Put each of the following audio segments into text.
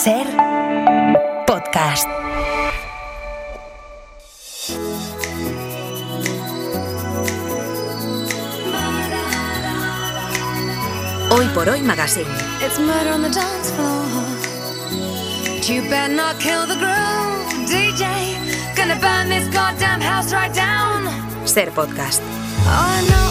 Ser podcast. Hoy por Hoy Magazine. It's murder on the dance floor. But you better not kill the groove, DJ. Gonna burn this goddamn house right down. Ser podcast. Oh, I know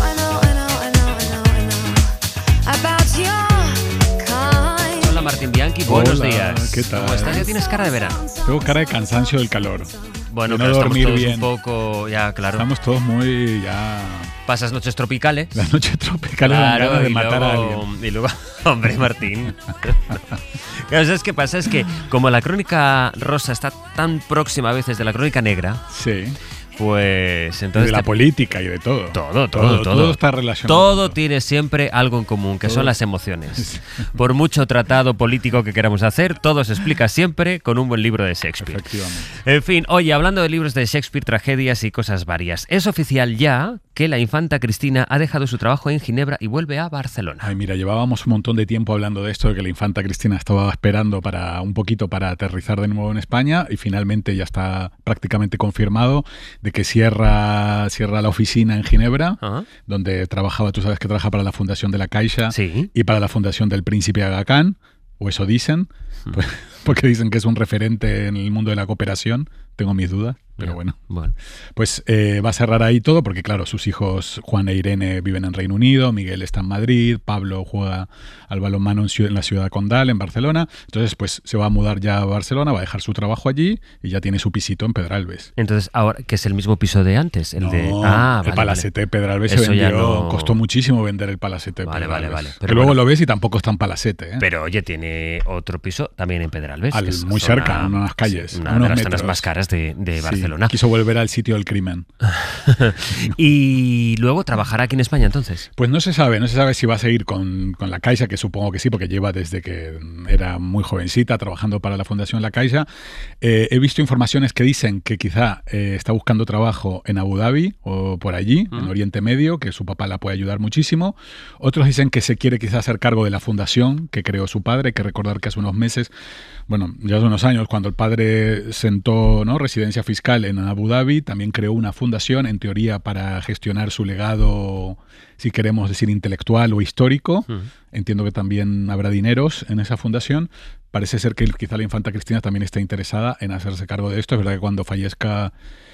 about your kind. Hola Martín Bianchi, buenos días. ¿Qué tal? ¿Cómo estás? Ya tienes cara de verano. Tengo cara de cansancio del calor. Bueno, de pero no estamos dormir todos bien. un poco, ya claro. Estamos todos muy ya. Pasas noches tropicales. La noche tropical es la ganas de matar a alguien. Y luego, hombre, Martín. Claro, ¿sabes qué pasa? Es que como la crónica rosa está tan próxima a veces de la crónica negra, Sí. pues Y entonces de la política y de todo. Todo está relacionado. Todo tiene siempre algo en común, que son las emociones. Por mucho tratado político que queramos hacer, todo se explica siempre con un buen libro de Shakespeare. Efectivamente. En fin, oye, hablando de libros de Shakespeare, tragedias y cosas varias, es oficial ya que la infanta Cristina ha dejado su trabajo en Ginebra y vuelve a Barcelona. Ay, mira, llevábamos un montón de tiempo hablando de esto, de que la infanta Cristina estaba esperando un poquito para aterrizar de nuevo en España y finalmente ya está prácticamente confirmado de que cierra la oficina en Ginebra, Ajá. donde trabajaba, tú sabes que trabaja para la Fundación de la Caixa Sí. y para la Fundación del Príncipe Aga Khan, o eso dicen, pues, porque dicen que es un referente en el mundo de la cooperación. Tengo mis dudas, pero bueno. Pues va a cerrar ahí todo porque, claro, sus hijos Juan e Irene viven en Reino Unido, Miguel está en Madrid, Pablo juega al balonmano en la ciudad condal, en Barcelona. Entonces, pues se va a mudar ya a Barcelona, va a dejar su trabajo allí y ya tiene su pisito en Pedralbes. Entonces, ahora, que es el mismo piso de antes, el de... El Palacete de Pedralbes se Eso ya vendió, no- costó muchísimo vender el Palacete de Vale, Pedralbes. vale. Que Pero luego bueno. lo ves y tampoco está en Palacete, ¿eh? Pero oye, tiene otro piso también en Pedralbes. que es Muy zona- cerca, en unas calles, sí, a una de unos las zonas metros. más caras de Sí, Barcelona. quiso volver al sitio del crimen. Y luego trabajará aquí en España entonces. Pues no se sabe si va a seguir con la Caixa, que supongo que sí, porque lleva desde que era muy jovencita trabajando para la Fundación La Caixa. He visto informaciones que dicen que quizá está buscando trabajo en Abu Dhabi o por allí, en Oriente Medio, que su papá la puede ayudar muchísimo. Otros dicen que se quiere quizá hacer cargo de la fundación que creó su padre. Hay que recordar que hace unos meses, bueno, ya hace unos años, cuando el padre sentó, ¿no?, residencia fiscal en Abu Dhabi, también creó una fundación, en teoría, para gestionar su legado, si queremos decir, intelectual o histórico. Entiendo que también habrá dineros en esa fundación. Parece ser que quizá la infanta Cristina también está interesada en hacerse cargo de esto. Es verdad que cuando fallezca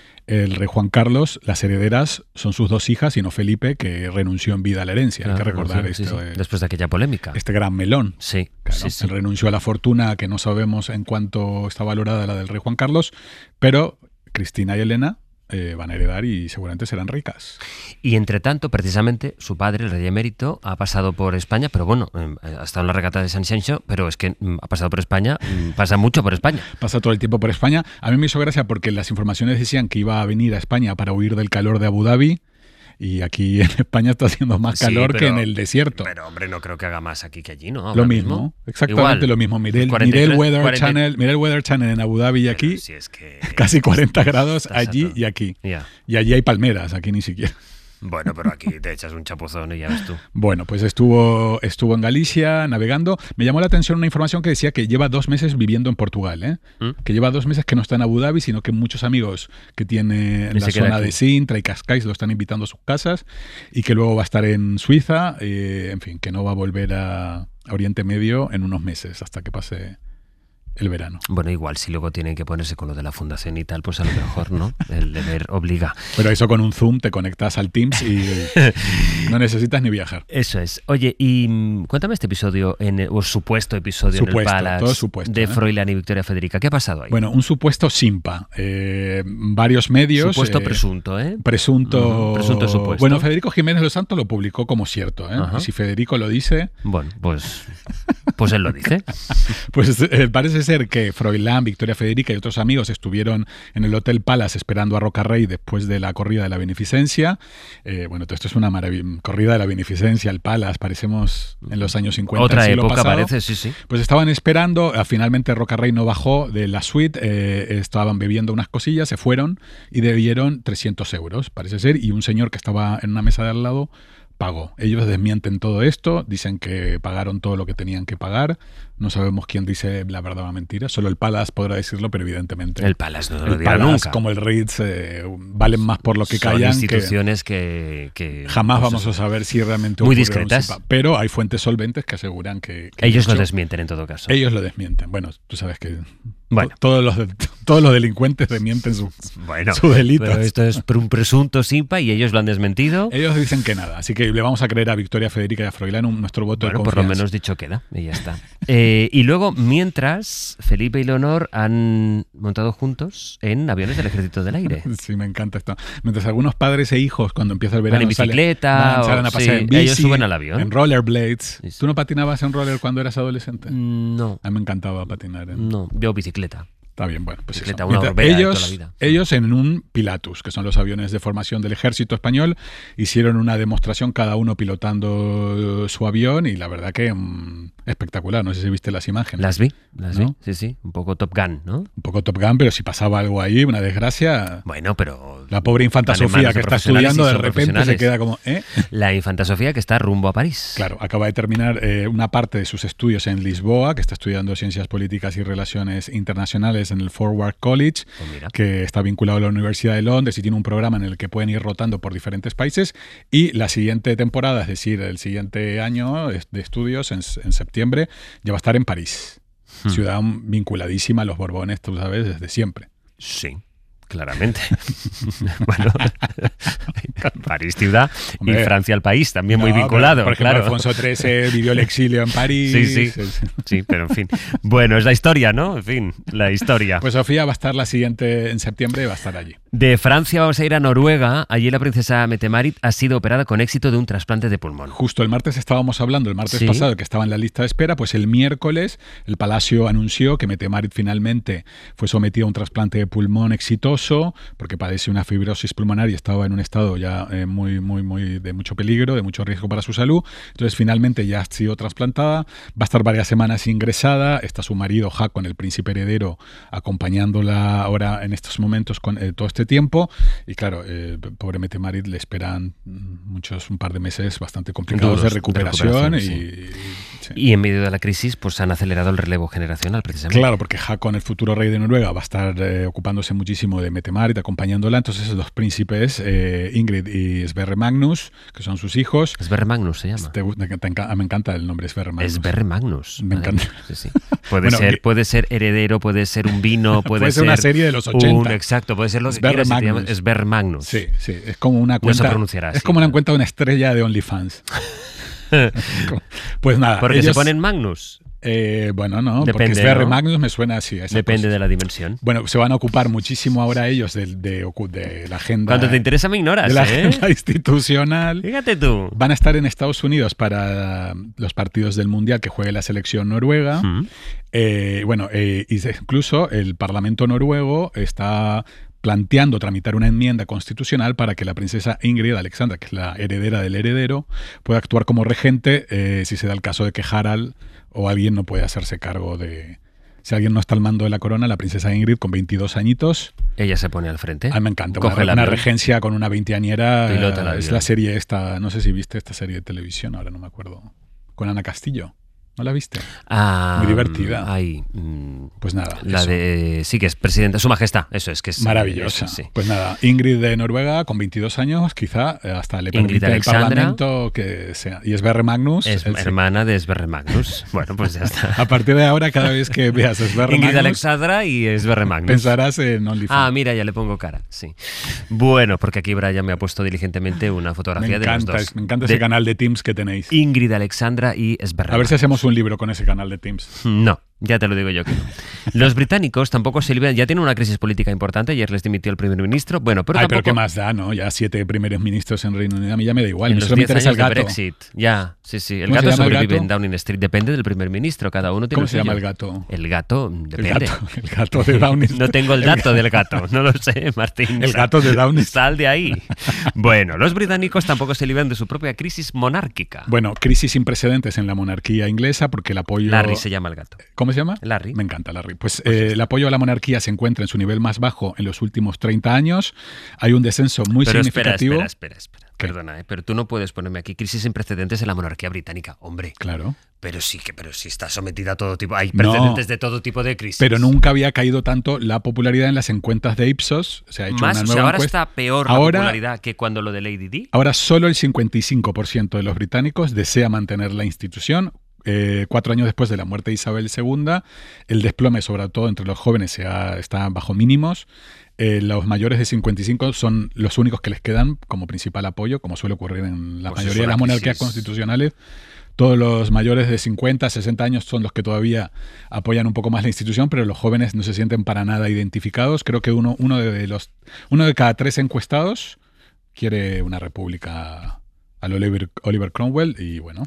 el rey Juan Carlos, las herederas son sus dos hijas y no Felipe, que renunció en vida a la herencia. Hay que recordar sí, esto. sí. Después de aquella polémica. Este gran melón. Sí, Claro, sí. él renunció a la fortuna, que no sabemos en cuánto está valorada la del rey Juan Carlos, pero Cristina y Elena van a heredar y seguramente serán ricas. Y entre tanto, precisamente, su padre, el rey emérito, ha pasado por España, pero bueno, ha estado en la regata de San Xenxo, pero es que ha pasado por España, pasa mucho por España. Pasa todo el tiempo por España. A mí me hizo gracia porque las informaciones decían que iba a venir a España para huir del calor de Abu Dhabi, y aquí en España está haciendo más Sí, calor pero- que en el desierto. Pero hombre, no creo que haga más aquí que allí, ¿no? Lo Ahora mismo, exactamente Igual. lo mismo. Miré el 43, Weather 40. Channel, miré el Weather Channel en Abu Dhabi y Pero aquí, si es que... casi 40 grados Estás a allí todo. y aquí. Ya. Y allí hay palmeras, aquí ni siquiera. Bueno, pero aquí te echas un chapuzón y ya ves tú. Bueno, pues estuvo en Galicia navegando. Me llamó la atención una información que decía que lleva 2 meses viviendo en Portugal, ¿eh? Que lleva 2 meses que no está en Abu Dhabi, sino que muchos amigos que tiene en Y la se queda zona aquí. de Sintra y Cascais lo están invitando a sus casas, y que luego va a estar en Suiza, en fin, que no va a volver a Oriente Medio en unos meses hasta que pase el verano. Bueno, igual, si luego tienen que ponerse con lo de la fundación y tal, pues a lo mejor, ¿no? El deber obliga. Pero eso con un Zoom te conectas al Teams y no necesitas ni viajar. Eso es. Oye, y cuéntame este episodio, o supuesto episodio en el Supuesto, Palace todo supuesto, de ¿eh? Froilán y Victoria Federica. ¿Qué ha pasado ahí? Bueno, un supuesto simpa. Varios medios... Supuesto presunto, ¿eh? Presunto supuesto. Bueno, Federico Jiménez Los Santos lo publicó como cierto, ¿eh? Ajá. Y si Federico lo dice, Bueno, pues él lo dice. pues parece ser que Froilán, Victoria Federica y otros amigos estuvieron en el Hotel Palace esperando a Rocarrey después de la corrida de la beneficencia. Bueno, todo esto es una maravilla. Corrida de la beneficencia, el Palace, parecemos en los años 50 Otra del siglo época pasado. parece, sí. Pues estaban esperando, finalmente Rocarrey no bajó de la suite, estaban bebiendo unas cosillas, se fueron y debieron 300 euros, parece ser, y un señor que estaba en una mesa de al lado pagó. Ellos desmienten todo esto, dicen que pagaron todo lo que tenían que pagar. No sabemos quién dice la verdad o la mentira. Solo el Palace podrá decirlo, pero evidentemente El Palace no lo el dirá Palace, nunca. como el Ritz, valen más por lo que Son callan. instituciones que Jamás pues vamos a saber si realmente muy ocurrió discretas. un SIPA. Pero hay fuentes solventes que aseguran que ellos de lo hecho, desmienten en todo caso. Ellos lo desmienten. Bueno, tú sabes que Bueno. todos los delincuentes desmienten sus Bueno, delitos. pero esto es un presunto SIPA y ellos lo han desmentido. Ellos dicen que nada, así que le vamos a creer a Victoria Federica y a Froilán nuestro voto de Bueno, confianza. por lo menos dicho queda y ya está. Y luego, mientras, Felipe y Leonor han montado juntos en aviones del Ejército del Aire. Sí, me encanta esto. Mientras algunos padres e hijos, cuando empieza el Van verano, en bicicleta, salen a o- pasear sí, en bici, ellos suben al avión. en rollerblades. Sí, sí. ¿Tú no patinabas en roller cuando eras adolescente? No, A mí me encantaba patinar. no, yo bicicleta. Está bien, bueno, pues Bicicleta, eso. una Mientras- Orbea de toda la vida. ellos en un Pilatus, que son los aviones de formación del ejército español, hicieron una demostración, cada uno pilotando su avión, y la verdad que espectacular. No sé si viste las imágenes. Las vi, ¿No? sí, sí. Un poco Top Gun, ¿no? Un poco Top Gun, pero si pasaba algo ahí, una desgracia. Bueno, pero... La pobre infanta van en Sofía, manos que de está profesionales estudiando, y de son repente se profesionales. queda como, ¿eh? La infanta Sofía que está rumbo a París. Claro, acaba de terminar una parte de sus estudios en Lisboa, que está estudiando Ciencias Políticas y Relaciones Internacionales en el Forward College, Pues mira. que está vinculado a la Universidad de Londres y tiene un programa en el que pueden ir rotando por diferentes países. Y la siguiente temporada, es decir, el siguiente año de estudios, en septiembre, ya va a estar en París. Ciudad vinculadísima a los Borbones, tú sabes, desde siempre. Sí, claramente. Bueno, París ciudad Hombre, y Francia el país, también muy No, pero, vinculado, por ejemplo, claro. Alfonso XIII vivió el exilio en París. Sí, sí. Sí, pero en fin. Bueno, es la historia, ¿no? En fin, la historia. Pues Sofía va a estar la siguiente, en septiembre, va a estar allí. De Francia vamos a ir a Noruega. Allí la princesa Mette-Marit ha sido operada con éxito de un trasplante de pulmón. Justo el martes estábamos hablando, el martes Sí. pasado, que estaba en la lista de espera, pues el miércoles el Palacio anunció que Mette-Marit finalmente fue sometida a un trasplante de pulmón exitoso, porque padece una fibrosis pulmonar y estaba en un estado ya muy de mucho peligro, de mucho riesgo para su salud. Entonces finalmente ya ha sido trasplantada, va a estar varias semanas ingresada, está su marido Haakon, el príncipe heredero, acompañándola ahora en estos momentos con todo este tiempo, y claro, pobre Mette-Marit le esperan un par de meses bastante complicados Duros de de recuperación, recuperación, sí. Y en medio de la crisis, pues han acelerado el relevo generacional, precisamente. Claro, porque Haakon, el futuro rey de Noruega, va a estar ocupándose muchísimo de Mette-Marit, acompañándola. Entonces, los príncipes, Ingrid y Sverre Magnus, que son sus hijos. Sverre Magnus se llama. Me encanta el nombre Sverre Magnus. Sverre Magnus. Me Madre encanta. mía, sí, sí. Puede, Bueno, puede ser heredero, puede ser un vino, puede ser una serie de los 80. Exacto, puede ser lo que Sverre quieras. Se Magnus. llama Sverre Magnus. Sí, sí, es como una No cuenta. se pronunciará es así, como una claro. cuenta de una estrella de OnlyFans. Pues nada. Porque se ellos- ponen Magnus. Bueno, no, porque Depende, Sverre ¿no? Magnus me suena así. a esa Depende cosa. de la dimensión. Bueno, se van a ocupar muchísimo ahora ellos de la agenda. Cuando te interesa me ignoras, de la ¿eh? agenda institucional. Fíjate tú. Van a estar en Estados Unidos para los partidos del Mundial que juegue la selección noruega. Mm. Incluso el Parlamento noruego está planteando tramitar una enmienda constitucional para que la princesa Ingrid Alexandra, que es la heredera del heredero, pueda actuar como regente si se da el caso de que Harald o alguien no puede hacerse cargo de... Si alguien no está al mando de la corona, la princesa Ingrid, con 22 añitos, Ella se pone al frente. a mí me encanta. Coge el Una avión. regencia con una veinteañera. Pilota el Es avión. la serie esta, no sé si viste esta serie de televisión, ahora no me acuerdo. Con Ana Castillo. ¿No la viste? Ah, Muy divertida. Ay, Pues nada. la eso. de... Sí, que es presidenta. Su majestad. Eso es que es... Maravillosa. eso, sí. Pues nada, Ingrid de Noruega, con 22 años, quizá hasta le Ingrid permite el Alexandra. Parlamento que sea. Y Sverre Magnus. Es él sí. hermana de Sverre Magnus. Bueno, pues ya está. A partir de ahora, cada vez que veas a Sverre Ingrid Magnus, Alexandra y Sverre Magnus. pensarás en OnlyFans. Ah, mira, ya le pongo cara, sí. Bueno, porque aquí Brian me ha puesto diligentemente una fotografía de los dos. Me encanta De ese canal de Teams que tenéis. Ingrid Alexandra y Sverre A ver si Magnus. hacemos un libro con ese canal de Teams. No, ya te lo digo yo que no. Los británicos tampoco se liberan, ya tienen una crisis política importante, ayer les dimitió el primer ministro, bueno, pero Ay, tampoco... pero ¿qué más da, no? Ya 7 primeros ministros en Reino Unido, a mí ya me da igual. En A mí los solo me 10 interesa años el de gato. Brexit, ya, sí, sí. El ¿Cómo se gato llama el sobrevive gato? en Downing Street, depende del primer ministro, cada uno tiene ¿Cómo lo se llama suyo. el gato? El gato, depende. El gato de Downing. No tengo el dato del gato, no lo sé, Martín. El gato de Downing. Sal de ahí. Bueno, los británicos tampoco se libran de su propia crisis monárquica. Bueno, crisis sin precedentes en la monarquía inglesa porque el apoyo... Larry se llama el gato. ¿Cómo se llama? Larry. Me encanta Larry. Pues el apoyo a la monarquía se encuentra en su nivel más bajo en los últimos 30 años. Hay un descenso muy Pero significativo. espera. Perdona, pero tú no puedes ponerme aquí crisis sin precedentes en la monarquía británica, hombre. Claro. Pero sí está sometida a todo tipo. Hay precedentes de todo tipo de crisis. Pero nunca había caído tanto la popularidad en las encuestas de Ipsos. Se ha hecho Más, una nueva ahora encuesta. está peor la popularidad que cuando lo de Lady Di. Ahora solo el 55% de los británicos desea mantener la institución. 4 años después de la muerte de Isabel II, el desplome, sobre todo entre los jóvenes, está bajo mínimos. Los mayores de 55 son los únicos que les quedan como principal apoyo, como suele ocurrir en la mayoría de las monarquías constitucionales. Todos los mayores de 50, 60 años son los que todavía apoyan un poco más la institución, pero los jóvenes no se sienten para nada identificados. Creo que uno de cada 3 encuestados quiere una república al Oliver Cromwell y bueno,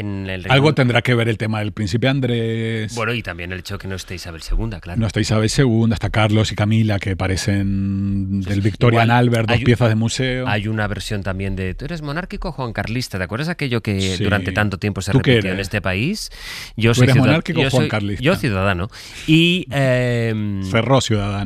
algo tendrá que ver el tema del príncipe Andrés. Bueno, y también el hecho de que no esté Isabel II, claro. No está Isabel II, está Carlos y Camila, que parecen del Victorian Albert, 2 piezas de museo. Hay una versión también de ¿tú eres monárquico o juancarlista? ¿Te acuerdas aquello que durante tanto tiempo se repitió en este país? ¿Tú eres monárquico o juancarlista? Yo ciudadano. Y Ferró ciudadano.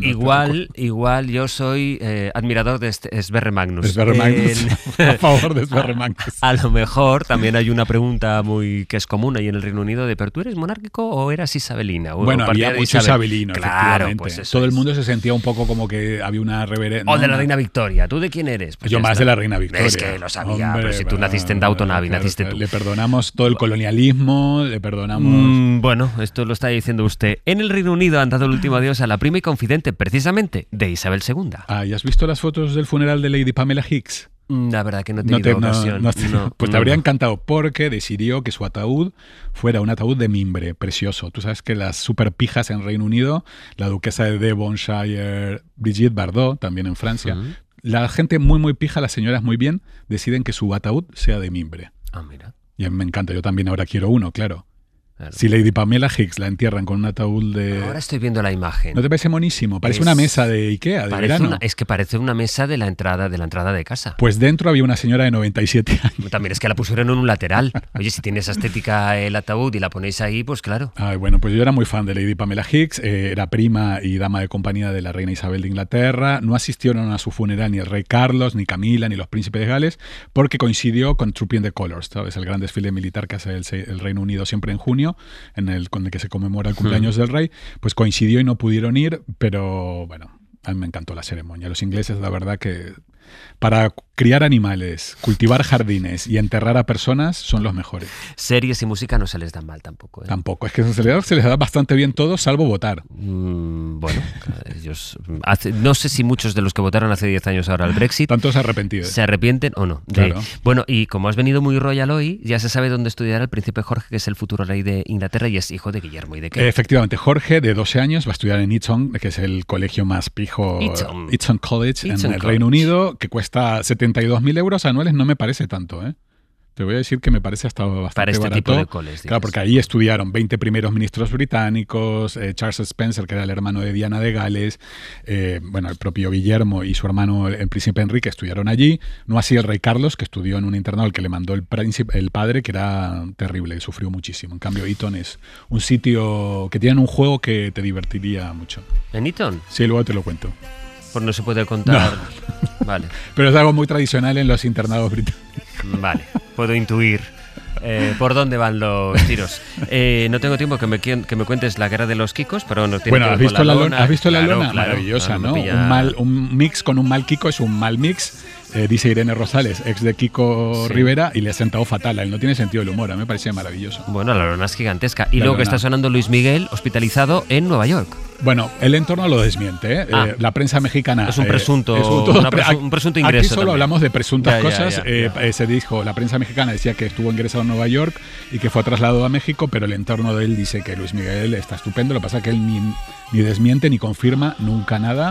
Igual yo soy admirador de Sverre Magnus. Sverre Magnus. A favor de Sverre Magnus. A lo mejor también hay una pregunta que es común ahí en el Reino Unido de ¿pero tú eres monárquico o eras isabelina? Bueno, había mucho isabelino, claro, efectivamente. Pues todo el mundo se sentía un poco como que había una reverencia. O de la reina Victoria. ¿Tú de quién eres? Pues yo más de la reina Victoria. Es que lo sabía, pero si tú naciste en Downton Abbey, naciste tú. Le perdonamos todo el colonialismo, le perdonamos... Bueno, esto lo está diciendo usted. En el Reino Unido han dado el último adiós a la prima y confidente, precisamente, de Isabel II. ¿Y has visto las fotos del funeral de Lady Pamela Hicks? La verdad que no he tenido ocasión. Pues te habría encantado porque decidió que su ataúd fuera un ataúd de mimbre, precioso. Tú sabes que las super pijas en Reino Unido, la duquesa de Devonshire, Brigitte Bardot, también en Francia, la gente muy muy pija, las señoras muy bien, deciden que su ataúd sea de mimbre. Mira. Y a mí me encanta, yo también ahora quiero uno, claro. Si Lady Pamela Hicks la entierran con un ataúd de... Ahora estoy viendo la imagen. ¿No te parece monísimo? Parece una mesa de Ikea, de verano. Es que parece una mesa de la entrada de casa. Pues dentro había una señora de 97 años. También es que la pusieron en un lateral. Oye, si tiene esa estética el ataúd y la ponéis ahí, pues claro. Bueno, pues yo era muy fan de Lady Pamela Hicks. Era prima y dama de compañía de la reina Isabel de Inglaterra. No asistieron a su funeral ni el rey Carlos, ni Camila, ni los príncipes de Gales, porque coincidió con Trooping the Colours, ¿sabes? El gran desfile militar que hace el Reino Unido siempre en junio, con el que se conmemora el cumpleaños del rey, pues coincidió y no pudieron ir, pero bueno, a mí me encantó la ceremonia. Los ingleses, la verdad que para criar animales, cultivar jardines y enterrar a personas son los mejores. Series y música no se les dan mal tampoco. Tampoco, es que se les da bastante bien todo, salvo votar. Bueno, ellos... no sé si muchos de los que votaron hace 10 años ahora al Brexit... Tantos arrepentidos. ¿Se arrepienten o no? Claro. Bueno, y como has venido muy royal hoy, ya se sabe dónde estudiará el príncipe Jorge, que es el futuro rey de Inglaterra y es hijo de Guillermo y de Kate. Efectivamente, Jorge, de 12 años, va a estudiar en Eton, que es el colegio más pijo... Eton College, en el Reino Unido, que cuesta 72.000 euros anuales. No me parece tanto, ¿eh? Te voy a decir que me parece hasta bastante para este barato. Tipo de coles, claro, porque ahí estudiaron 20 primeros ministros británicos, Charles Spencer, que era el hermano de Diana de Gales, bueno, el propio Guillermo y su hermano, el príncipe Enrique, estudiaron allí. No así el rey Carlos, que estudió en un internado al que le mandó el padre, que era terrible, sufrió muchísimo. En cambio, Eton es un sitio que tienen un juego que te divertiría mucho. ¿En Eton? Sí, luego te lo cuento. Pues no se puede contar. No. Vale. Pero es algo muy tradicional en los internados británicos. Vale, puedo intuir por dónde van los tiros. No tengo tiempo que me cuentes la guerra de los Kikos, pero no tiene bueno, que ver con la lona. ¿Has visto la lona? Claro, maravillosa, ¿no? Un mix con un mal Kiko es un mal mix. Dice Irene Rosales, ex de Kiko Rivera, y le ha sentado fatal. A él no tiene sentido el humor, a mí me parecía maravilloso. Bueno, la lona es gigantesca. Y luego que está sonando Luis Miguel, hospitalizado en Nueva York. Bueno, el entorno lo desmiente, ¿eh? La prensa mexicana... Es un presunto, un presunto ingreso. Aquí solo también hablamos de presuntas cosas. Se dijo, la prensa mexicana decía que estuvo ingresado en Nueva York y que fue trasladado a México, pero el entorno de él dice que Luis Miguel está estupendo. Lo que pasa es que él ni desmiente ni confirma nunca nada.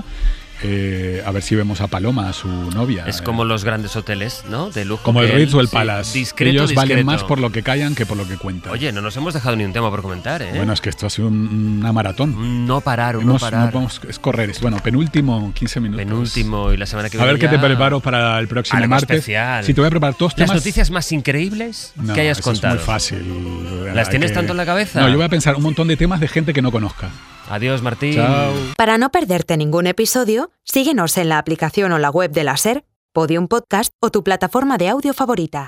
A ver si vemos a Paloma, a su novia. Es como los grandes hoteles, ¿no? De lujo. Como el Ritz o el Palace. Ellos valen más por lo que callan que por lo que cuentan. Oye, no nos hemos dejado ni un tema por comentar, ¿eh? Bueno, es que esto ha sido una maratón. No parar. Es correr. Bueno, penúltimo, 15 minutos. Penúltimo, y la semana que viene. A ver qué te preparo para el próximo martes. Especial. Si te voy a preparar todos temas. ¿Las noticias más increíbles que hayas contado? Es muy fácil. ¿Las tienes tanto en la cabeza? No, yo voy a pensar un montón de temas de gente que no conozca. Adiós, Martín. Chao. Para no perderte ningún episodio, síguenos en la aplicación o la web de la SER, Podium Podcast o tu plataforma de audio favorita.